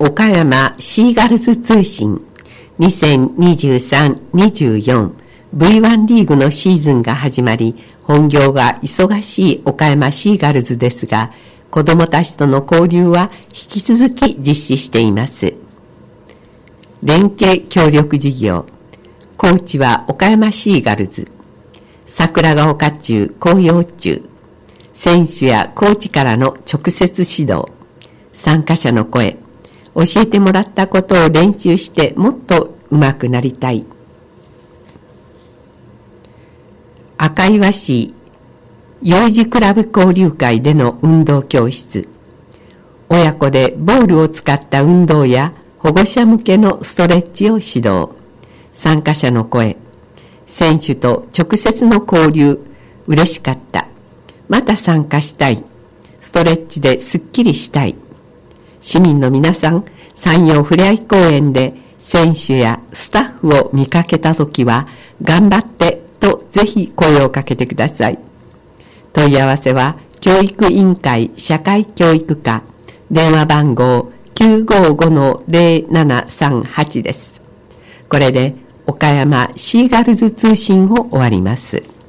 岡山シーガルズ通信 2023-24 V1 リーグのシーズンが始まり、本業が忙しい岡山シーガルズですが、子どもたちとの交流は引き続き実施しています。連携協力事業、コーチは岡山シーガルズ、桜ヶ丘中紅葉中、選手やコーチからの直接指導、参加者の声、教えてもらったことを練習してもっと上手くなりたい。赤岩市幼児クラブ交流会での運動教室、親子でボールを使った運動や保護者向けのストレッチを指導、参加者の声、選手と直接の交流、嬉しかった、また参加したい、ストレッチですっきりしたい。市民の皆さん、山陽ふれあい公園で選手やスタッフを見かけたときは、頑張ってとぜひ声をかけてください。問い合わせは、教育委員会社会教育課、電話番号 955-0738 です。これで岡山シーガルズ通信を終わります。